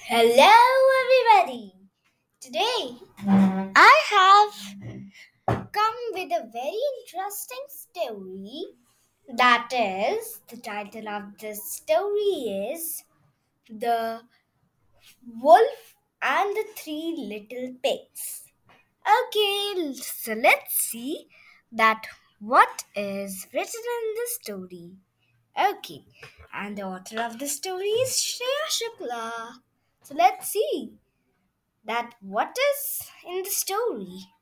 Hello, everybody. Today I have come with a very interesting story. That is, the title of this story is The Wolf and the Three Little Pigs. Okay, so let's see that what is written in the story. Okay, and the author of the story is Shreya Shukla. So let's see that what is in the story.